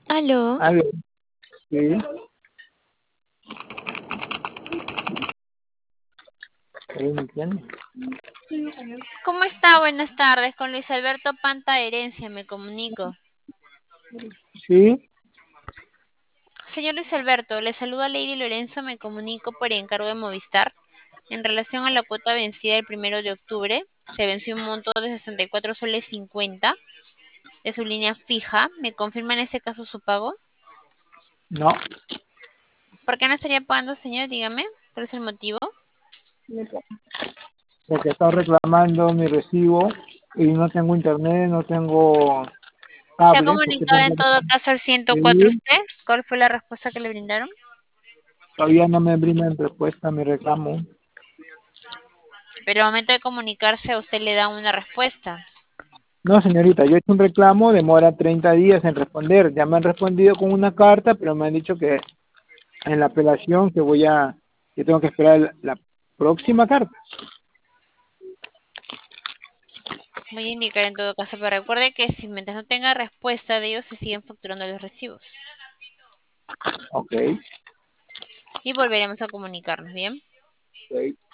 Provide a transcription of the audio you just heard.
Aló, Aló, sí, ¿me entiendes? ¿cómo está? Buenas tardes. Con Luis Alberto Panta Herencia me comunico. Sí, Señor Luis Alberto, le saluda Lady Lorenzo, me comunico por encargo de Movistar. En relación a la cuota vencida el 1 de octubre, se venció un monto de 64 soles 50 de su línea fija. ¿Me confirma en ese caso su pago? no, ¿Por qué no estaría pagando, señor? Dígame, ¿cuál es el motivo? porque está reclamando mi recibo y no tengo internet, no tengo ¿Se ha cable, porque comunicado en todo caso al 104 sí, usted? ¿Cuál fue la respuesta que le brindaron? todavía no me brindan respuesta a mi reclamo. Pero al momento de comunicarse a usted le dan una respuesta. No, señorita, yo he hecho un reclamo, demora 30 días en responder. Ya me han respondido con una carta, pero me han dicho que en la apelación que tengo que esperar la próxima carta. Voy a indicar en todo caso, pero recuerde que si mientras no tenga respuesta de ellos se siguen facturando los recibos. Ok, Y volveremos a comunicarnos, ¿bien? ok.